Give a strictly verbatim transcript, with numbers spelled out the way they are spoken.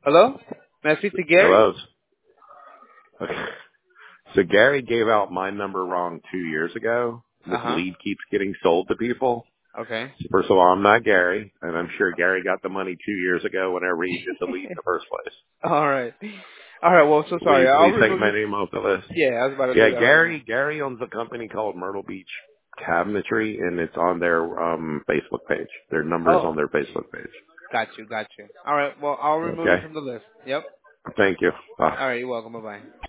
Hello? May I speak to Gary? Hello. Okay. So Gary gave out my number wrong two years ago. This Uh-huh. lead keeps getting sold to people. Okay. First of all, I'm not Gary, and I'm sure Gary got the money two years ago whenever he did the lead in the first place. All right. All right. Well, so sorry. Please, I'll please take remove my you. name off the list. Yeah, I was about to do Yeah, that right now. Gary. Gary owns a company called Myrtle Beach Cabinetry, and it's on their um Facebook page. Their numbers Oh, on their Facebook page. got you. Got you. All right. Well, I'll remove you Okay. from the list. Yep. Thank you. Bye. All right. You're welcome. Bye-bye.